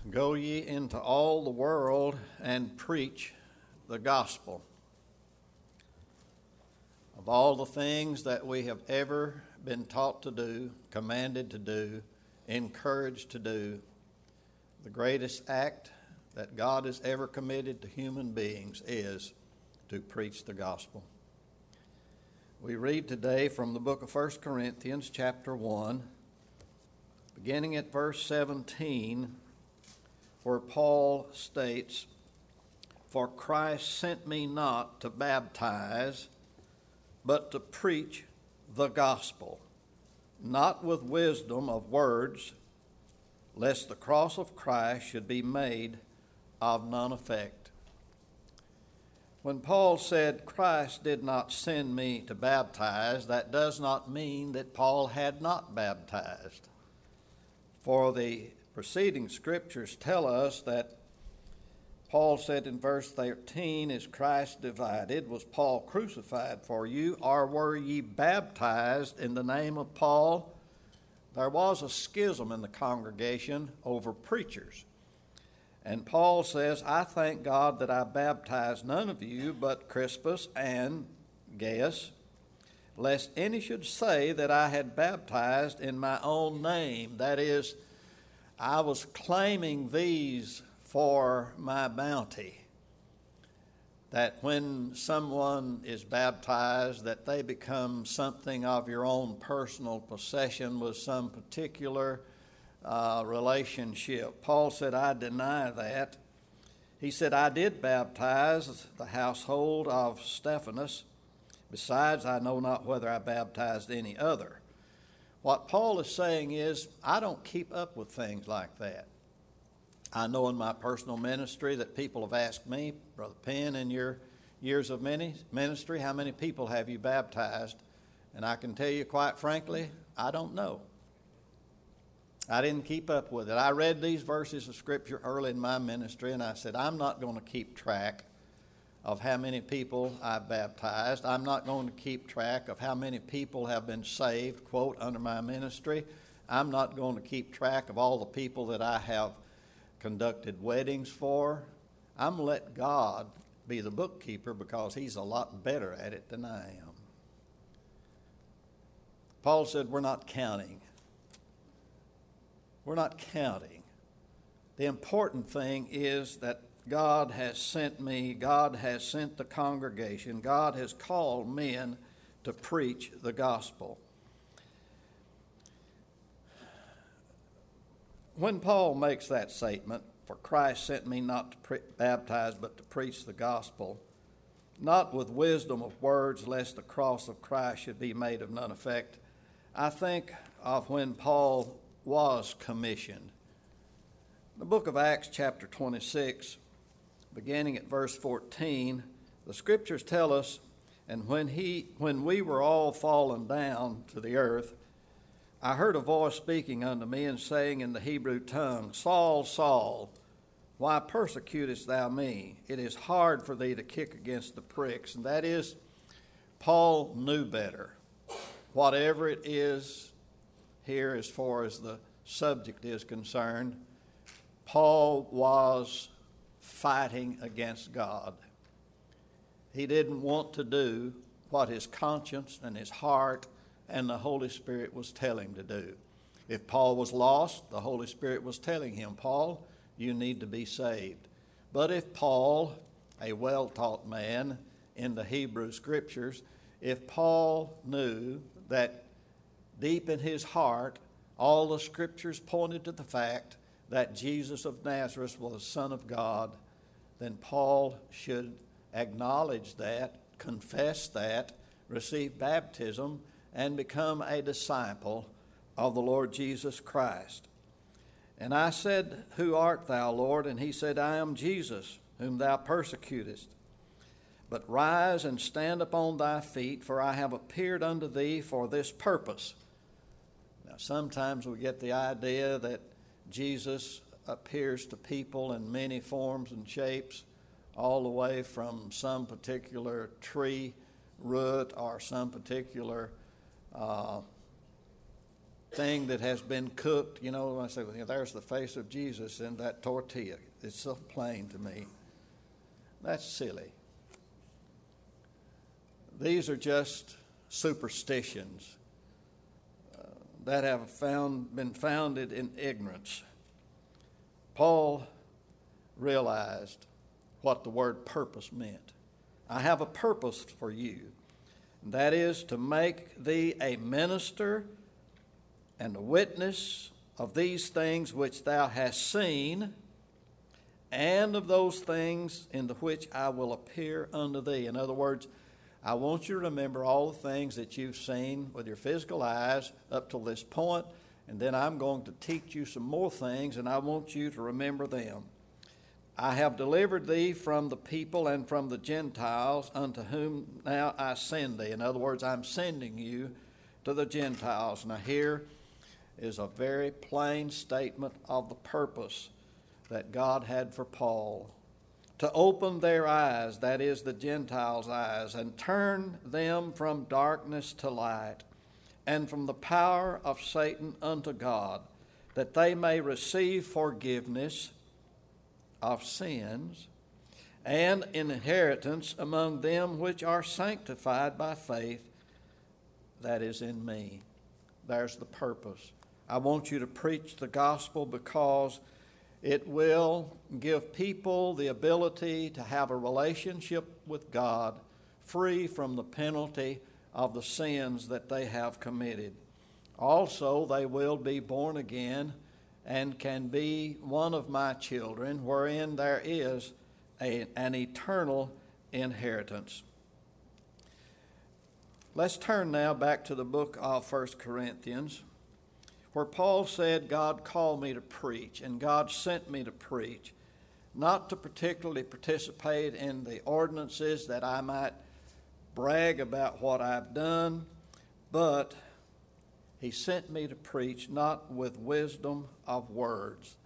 Go ye into all the world and preach the gospel. Of all the things that we have ever been taught to do, commanded to do, encouraged to do, the greatest act that God has ever committed to human beings is to preach the gospel. We read today from the book of 1 Corinthians chapter 1, beginning at verse 17, where Paul states, "For Christ sent me not to baptize, but to preach the gospel, not with wisdom of words, lest the cross of Christ should be made of none effect." When Paul said Christ did not send me to baptize, that does not mean that Paul had not baptized. For the preceding scriptures tell us that Paul said in verse 13, "Is Christ divided? Was Paul crucified for you? Or were ye baptized in the name of Paul?" There was a schism in the congregation over preachers. And Paul says, "I thank God that I baptized none of you but Crispus and Gaius, lest any should say that I had baptized in my own name." That is, I was claiming these for my bounty. That when someone is baptized, that they become something of your own personal possession with some particular relationship. Paul said, "I deny that." He said, "I did baptize the household of Stephanas. Besides, I know not whether I baptized any other." What Paul is saying is, I don't keep up with things like that. I know in my personal ministry that people have asked me, "Brother Penn, in your years of ministry, how many people have you baptized?" And I can tell you quite frankly, I don't know. I didn't keep up with it. I read these verses of Scripture early in my ministry, and I said, I'm not going to keep track of how many people I've baptized. I'm not going to keep track of how many people have been saved, quote, under my ministry. I'm not going to keep track of all the people that I have conducted weddings for. I'm going to let God be the bookkeeper because he's a lot better at it than I am. Paul said we're not counting. We're not counting. The important thing is that God has sent me, God has sent the congregation, God has called men to preach the gospel. When Paul makes that statement, "For Christ sent me not to baptize, but to preach the gospel, not with wisdom of words, lest the cross of Christ should be made of none effect," I think of when Paul was commissioned. The book of Acts chapter 26, beginning at verse 14, the scriptures tell us, "And when we were all fallen down to the earth, I heard a voice speaking unto me and saying in the Hebrew tongue, Saul, Saul, why persecutest thou me? It is hard for thee to kick against the pricks." And that is, Paul knew better. Whatever it is here as far as the subject is concerned, Paul was fighting against God. He didn't want to do what his conscience and his heart and the Holy Spirit was telling him to do. If Paul was lost, the Holy Spirit was telling him, "Paul, you need to be saved." But if Paul, a well-taught man in the Hebrew Scriptures, if Paul knew that deep in his heart all the Scriptures pointed to the fact that Jesus of Nazareth was the Son of God, then Paul should acknowledge that, confess that, receive baptism, and become a disciple of the Lord Jesus Christ. "And I said, Who art thou, Lord? And he said, I am Jesus, whom thou persecutest. But rise and stand upon thy feet, for I have appeared unto thee for this purpose." Now, sometimes we get the idea that Jesus appears to people in many forms and shapes, all the way from some particular tree root or some particular thing that has been cooked. You know, I say, well, there's the face of Jesus in that tortilla. It's so plain to me. That's silly. These are just superstitions that have been founded in ignorance. Paul realized what the word purpose meant. I have a purpose for you, and that is to make thee a minister and a witness of these things which thou hast seen, and of those things in the which I will appear unto thee. In other words, I want you to remember all the things that you've seen with your physical eyes up to this point, and then I'm going to teach you some more things, and I want you to remember them. I have delivered thee from the people and from the Gentiles, unto whom now I send thee. In other words, I'm sending you to the Gentiles. Now here is a very plain statement of the purpose that God had for Paul. To open their eyes, that is the Gentiles' eyes, and turn them from darkness to light, and from the power of Satan unto God, that they may receive forgiveness of sins and inheritance among them which are sanctified by faith that is in me. There's the purpose. I want you to preach the gospel because it will give people the ability to have a relationship with God free from the penalty of the sins that they have committed. Also, they will be born again and can be one of my children, wherein there is an eternal inheritance. Let's turn now back to the book of 1 Corinthians, where Paul said, God called me to preach, and God sent me to preach, not to particularly participate in the ordinances that I might brag about what I've done, but he sent me to preach not with wisdom of words.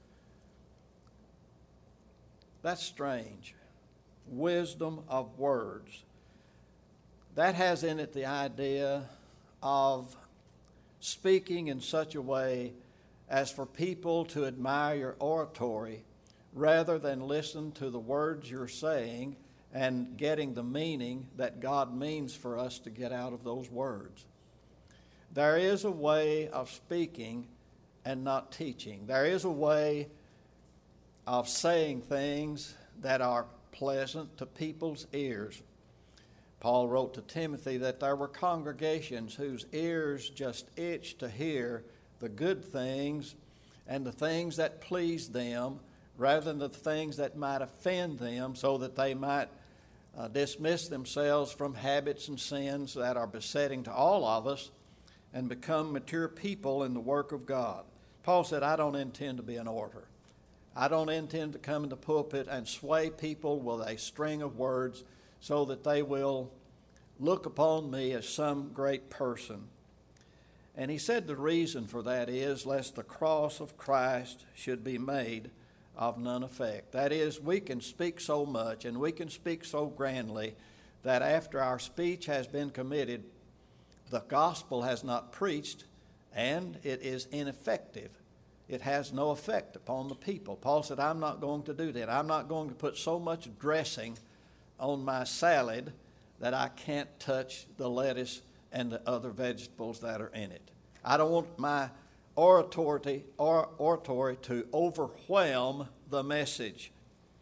That's strange. Wisdom of words. That has in it the idea of speaking in such a way as for people to admire your oratory rather than listen to the words you're saying and getting the meaning that God means for us to get out of those words. There is a way of speaking and not teaching. There is a way of saying things that are pleasant to people's ears. Paul wrote to Timothy that there were congregations whose ears just itched to hear the good things and the things that pleased them rather than the things that might offend them, so that they might dismiss themselves from habits and sins that are besetting to all of us and become mature people in the work of God. Paul said, I don't intend to be an orator. I don't intend to come in the pulpit and sway people with a string of words so that they will look upon me as some great person. And he said the reason for that is lest the cross of Christ should be made of none effect. That is, we can speak so much and we can speak so grandly that after our speech has been committed, the gospel has not preached and it is ineffective. It has no effect upon the people. Paul said, I'm not going to do that. I'm not going to put so much dressing on my salad that I can't touch the lettuce and the other vegetables that are in it. I don't want my oratory to overwhelm the message.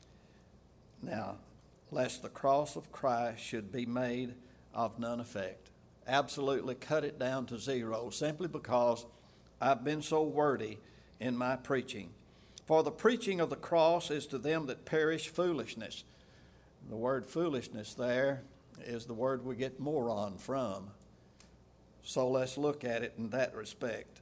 Now, lest the cross of Christ should be made of none effect. Absolutely cut it down to zero, simply because I've been so wordy in my preaching. For the preaching of the cross is to them that perish foolishness. The word foolishness there is the word we get moron from. So let's look at it in that respect.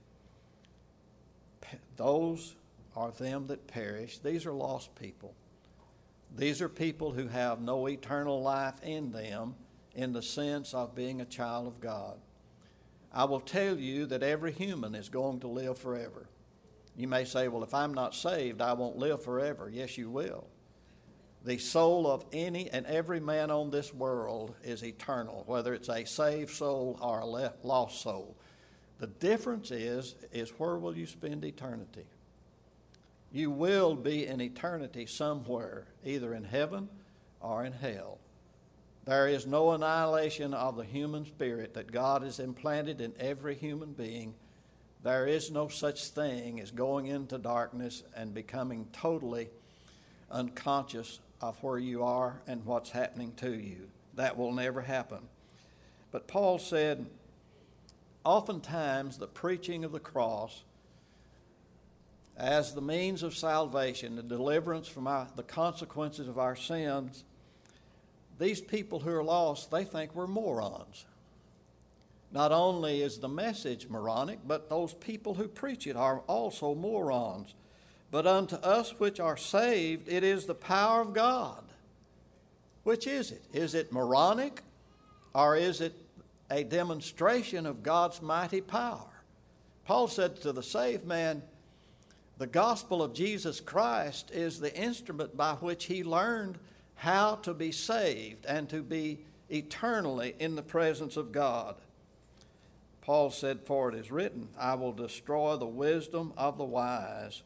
Those are them that perish. These are lost people. These are people who have no eternal life in them in the sense of being a child of God. I will tell you that every human is going to live forever. You may say, well, if I'm not saved, I won't live forever. Yes, you will. The soul of any and every man on this world is eternal, whether it's a saved soul or a lost soul. The difference is where will you spend eternity? You will be in eternity somewhere, either in heaven or in hell. There is no annihilation of the human spirit that God has implanted in every human being. There is no such thing as going into darkness and becoming totally unconscious of where you are and what's happening to you. That will never happen. But Paul said, oftentimes the preaching of the cross as the means of salvation, the deliverance from the consequences of our sins, these people who are lost, they think we're morons. Not only is the message moronic, but those people who preach it are also morons. But unto us which are saved, it is the power of God. Which is it? Is it moronic, or is it a demonstration of God's mighty power? Paul said to the saved man, the gospel of Jesus Christ is the instrument by which he learned how to be saved and to be eternally in the presence of God. Paul said, for it is written, I will destroy the wisdom of the wise.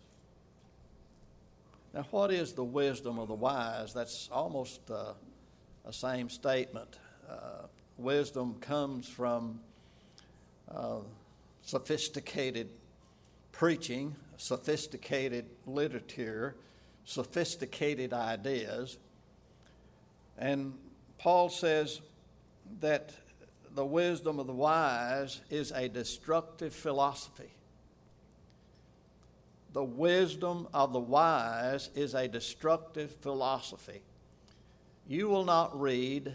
Now, what is the wisdom of the wise? That's almost a same statement. Wisdom comes from sophisticated preaching, sophisticated literature, sophisticated ideas. And Paul says that the wisdom of the wise is a destructive philosophy. The wisdom of the wise is a destructive philosophy. You will not read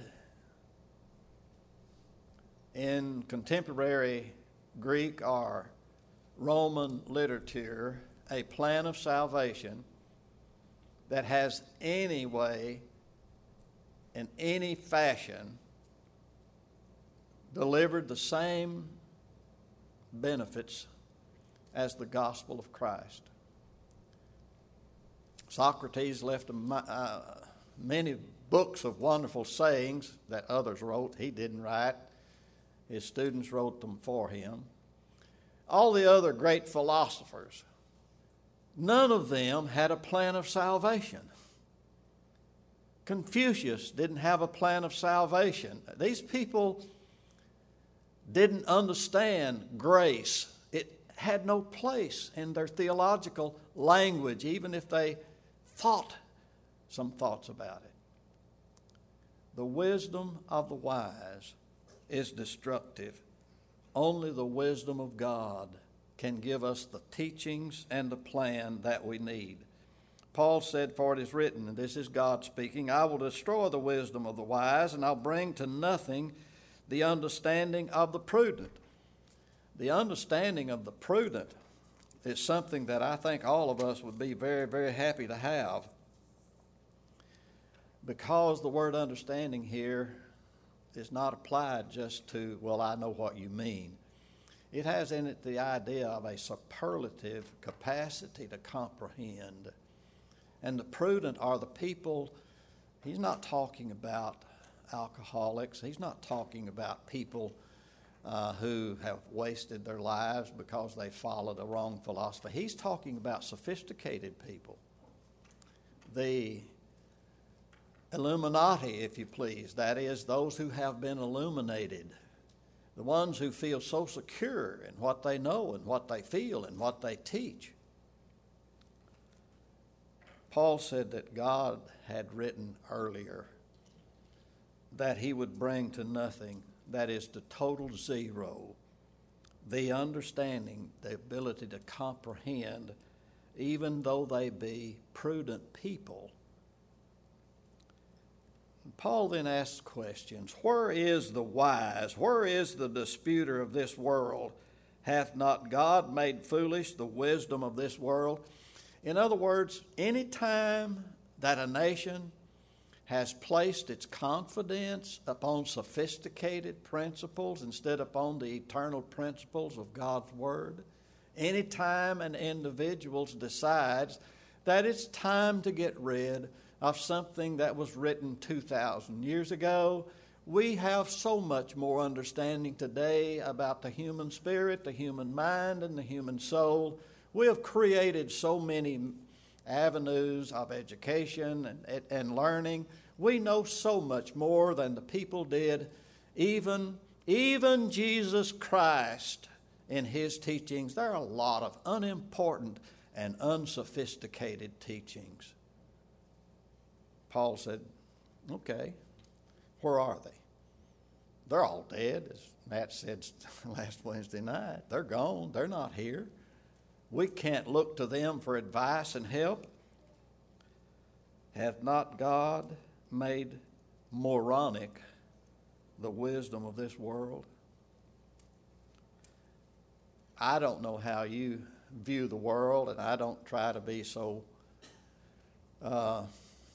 in contemporary Greek or Roman literature a plan of salvation that has any way, in any fashion, delivered the same benefits as the gospel of Christ. Socrates left many books of wonderful sayings that others wrote. He didn't write. His students wrote them for him. All the other great philosophers, none of them had a plan of salvation. Confucius didn't have a plan of salvation. These people didn't understand grace. It had no place in their theological language, even if they thought some thoughts about it. The wisdom of the wise is destructive. Only the wisdom of God can give us the teachings and the plan that we need. Paul said, for it is written, and this is God speaking, I will destroy the wisdom of the wise, and I'll bring to nothing the understanding of the prudent. The understanding of the prudent is something that I think all of us would be very, very happy to have, because the word understanding here is not applied just to, well, I know what you mean. It has in it the idea of a superlative capacity to comprehend. And the prudent are the people, he's not talking about alcoholics. He's not talking about people who have wasted their lives because they followed a wrong philosophy. He's talking about sophisticated people. The Illuminati, if you please, that is, those who have been illuminated, the ones who feel so secure in what they know and what they feel and what they teach. Paul said that God had written earlier that he would bring to nothing, that is, to total zero, the understanding, the ability to comprehend, even though they be prudent people. Paul then asks questions. Where is the wise? Where is the disputer of this world? Hath not God made foolish the wisdom of this world? In other words, any time that a nation has placed its confidence upon sophisticated principles instead upon the eternal principles of God's Word, any time an individual decides that it's time to get rid of something that was written 2,000 years ago, We have so much more understanding today about the human spirit, the human mind, and the human soul. We have created so many avenues of education and learning. We know so much more than the people did. Even Jesus Christ in his teachings, there are a lot of unimportant and unsophisticated teachings. Paul said, okay, where are they? They're all dead, as Matt said last Wednesday night. They're gone. They're not here. We can't look to them for advice and help. Hath not God made moronic the wisdom of this world? I don't know how you view the world, and I don't try to be so, I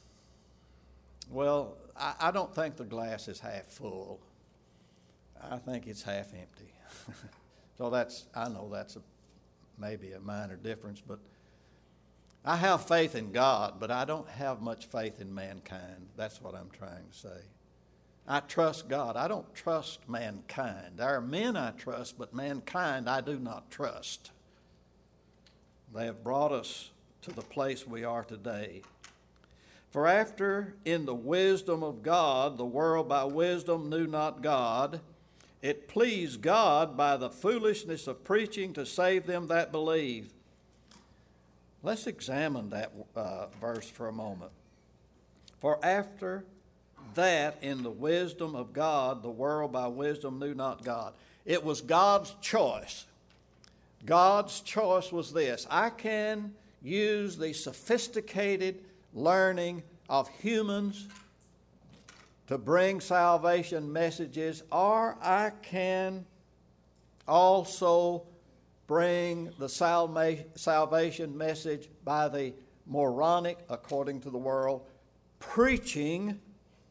don't think the glass is half full. I think it's half empty. So I know that's maybe a minor difference, but I have faith in God, but I don't have much faith in mankind. That's what I'm trying to say. I trust God. I don't trust mankind. There are men I trust, but mankind I do not trust. They have brought us to the place we are today. For after in the wisdom of God, the world by wisdom knew not God, it pleased God by the foolishness of preaching to save them that believe. Let's examine that verse for a moment. For after that in the wisdom of God, the world by wisdom knew not God. It was God's choice. God's choice was this: I can use the sophisticated learning of humans to bring salvation messages, or I can also bring the salvation message by the moronic, according to the world, preaching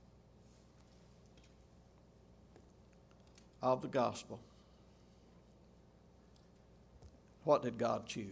of the gospel. What did God choose?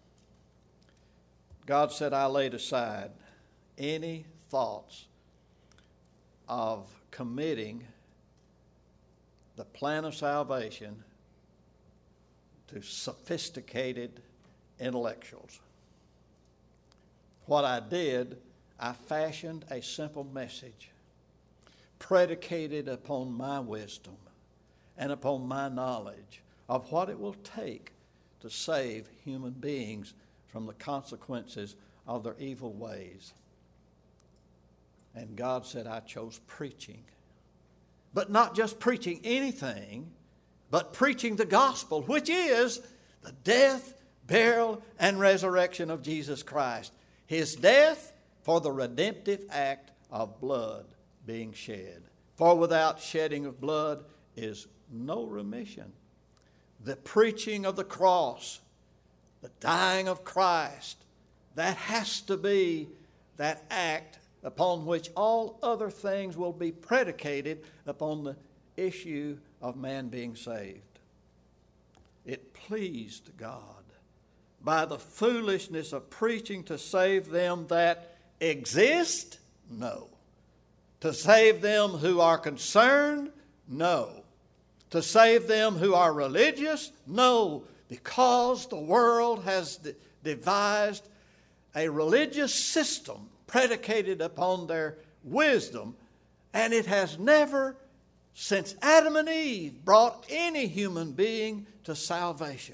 God said, I laid aside any thoughts of committing the plan of salvation to sophisticated intellectuals. What I did, I fashioned a simple message predicated upon my wisdom and upon my knowledge of what it will take to save human beings from the consequences of their evil ways. And God said, I chose preaching. But not just preaching anything, but preaching the gospel, which is the death, burial, and resurrection of Jesus Christ. His death for the redemptive act of blood being shed. For without shedding of blood is no remission. The preaching of the cross, the dying of Christ, that has to be that act upon which all other things will be predicated upon the issue of man being saved. It pleased God by the foolishness of preaching to save them that exist? No. To save them who are concerned? No. To save them who are religious? No. Because the world has devised a religious system predicated upon their wisdom, and it has never, since Adam and Eve, brought any human being to salvation.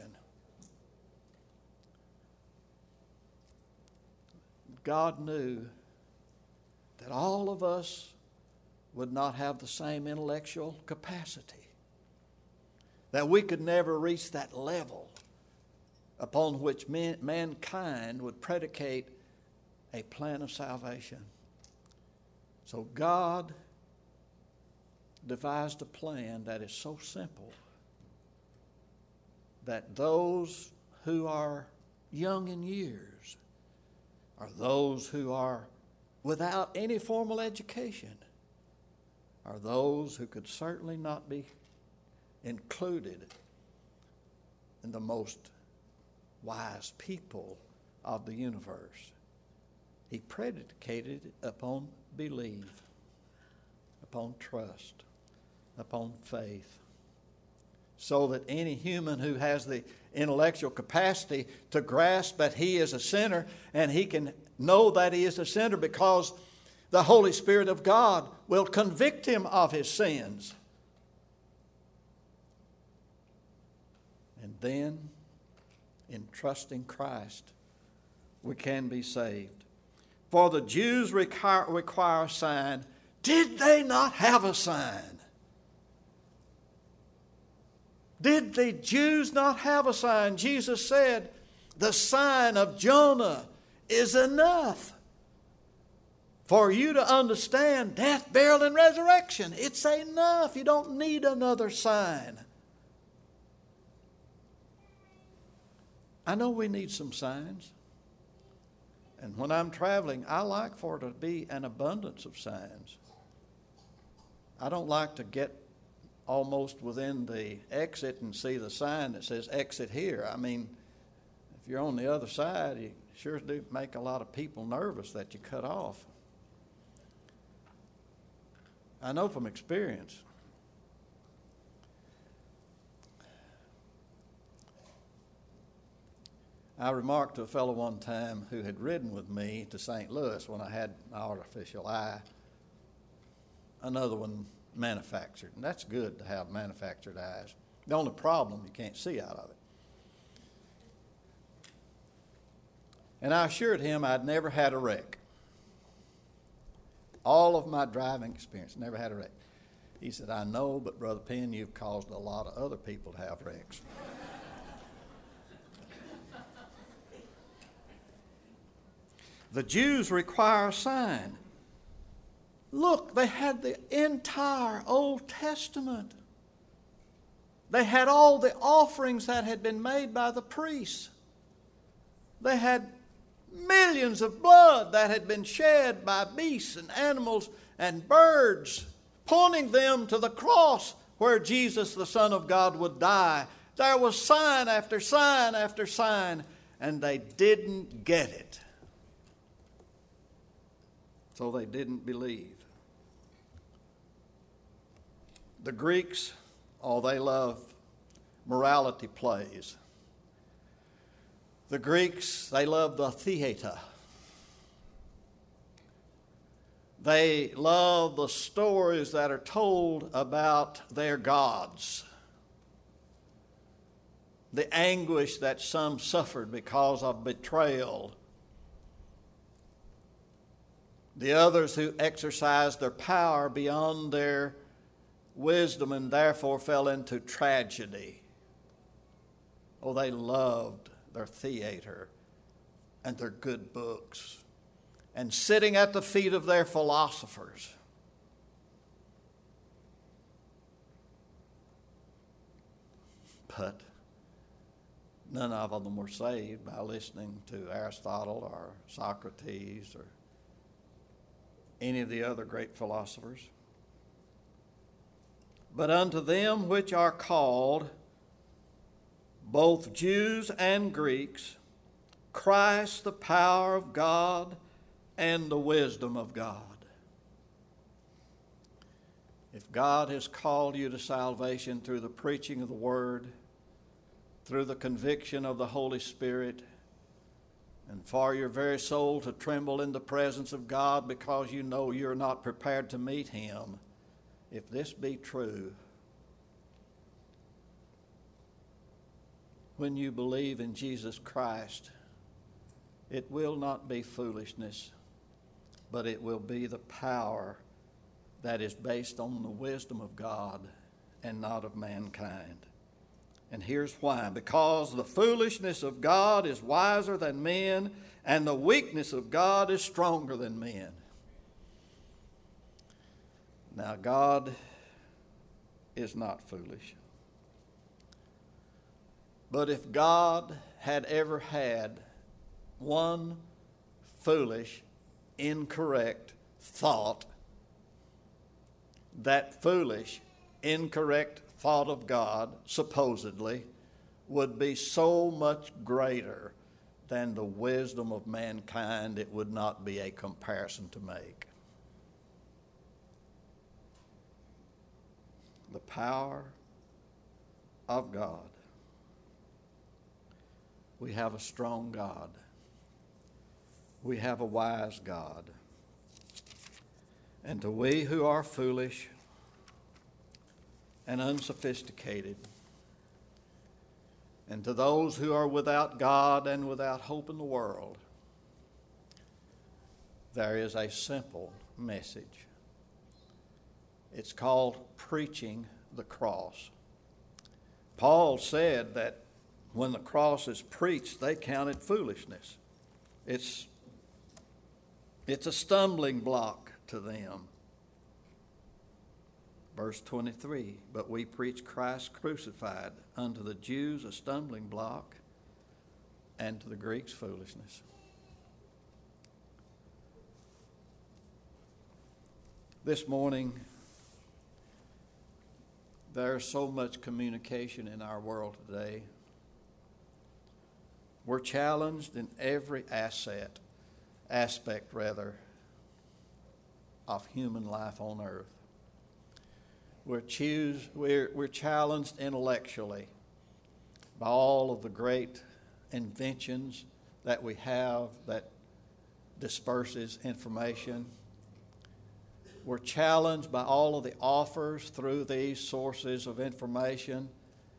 God knew that all of us would not have the same intellectual capacity, that we could never reach that level upon which mankind would predicate a plan of salvation. So God devised a plan that is so simple that those who are young in years, or those who are without any formal education, or those who could certainly not be included in the most wise people of the universe, He predicated it upon belief, upon trust. upon faith, so that any human who has the intellectual capacity to grasp that he is a sinner, and he can know that he is a sinner because the Holy Spirit of God will convict him of his sins. And then, in trusting Christ, we can be saved. For the Jews require a sign. Did they not have a sign? Did the Jews not have a sign? Jesus said, the sign of Jonah is enough for you to understand death, burial, and resurrection. It's enough. You don't need another sign. I know we need some signs. And when I'm traveling, I like for it to be an abundance of signs. I don't like to get almost within the exit and see the sign that says exit here. I mean, if you're on the other side, you sure do make a lot of people nervous that you cut off. I know from experience. I remarked to a fellow one time who had ridden with me to St. Louis when I had my artificial eye, another one manufactured. And that's good to have manufactured eyes. The only problem, you can't see out of it. And I assured him I'd never had a wreck. All of my driving experience, never had a wreck. He said, I know, but Brother Penn, you've caused a lot of other people to have wrecks. The Jews require a sign. Look, they had the entire Old Testament. They had all the offerings that had been made by the priests. They had millions of blood that had been shed by beasts and animals and birds, pointing them to the cross where Jesus, the Son of God, would die. There was sign after sign after sign, and they didn't get it. So they didn't believe. The Greeks, they love morality plays. The Greeks, they love the theater. They love the stories that are told about their gods. The anguish that some suffered because of betrayal. The others who exercised their power beyond their wisdom and therefore fell into tragedy. Oh, they loved their theater and their good books and sitting at the feet of their philosophers. But none of them were saved by listening to Aristotle or Socrates or any of the other great philosophers. But unto them which are called, both Jews and Greeks, Christ the power of God and the wisdom of God. If God has called you to salvation through the preaching of the Word, through the conviction of the Holy Spirit, and for your very soul to tremble in the presence of God because you know you're not prepared to meet Him, if this be true, when you believe in Jesus Christ, it will not be foolishness, but it will be the power that is based on the wisdom of God and not of mankind. And here's why. Because the foolishness of God is wiser than men, and the weakness of God is stronger than men. Now, God is not foolish. But if God had ever had one foolish, incorrect thought, that foolish, incorrect thought of God, supposedly, would be so much greater than the wisdom of mankind, it would not be a comparison to make. the power of God. We have a strong God. We have a wise God. And to we who are foolish and unsophisticated, and to those who are without God and without hope in the world, there is a simple message. It's called preaching the cross. Paul said that when the cross is preached, they count it foolishness. It's a stumbling block to them. Verse 23, but we preach Christ crucified, unto the Jews a stumbling block, and to the Greeks foolishness. This morning, there's so much communication in our world today. We're challenged in every aspect of human life on earth. We're challenged intellectually by all of the great inventions that we have that disperses information. We're challenged by all of the offers through these sources of information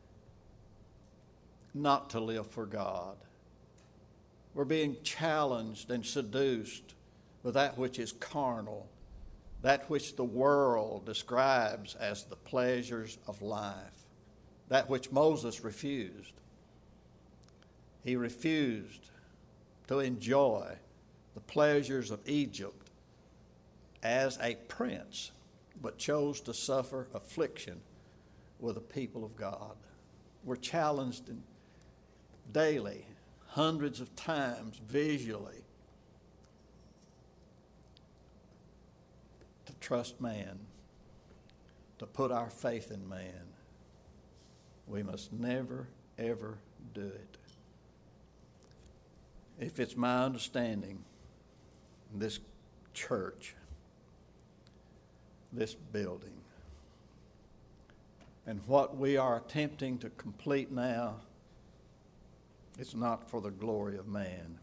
not to live for God. We're being challenged and seduced with that which is carnal, that which the world describes as the pleasures of life, that which Moses refused. He refused to enjoy the pleasures of Egypt as a prince, but chose to suffer affliction with the people of God. We're challenged daily, hundreds of times visually, to trust man, to put our faith in man. We must never, ever do it. If it's my understanding, this church, this building, and what we are attempting to complete now, it's not for the glory of man.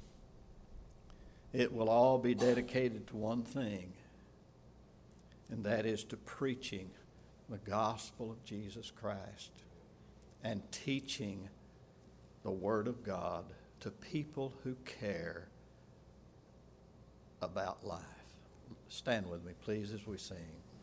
It will all be dedicated to one thing, and that is to preaching the gospel of Jesus Christ and teaching the Word of God to people who care about life. Stand with me, please, as we sing.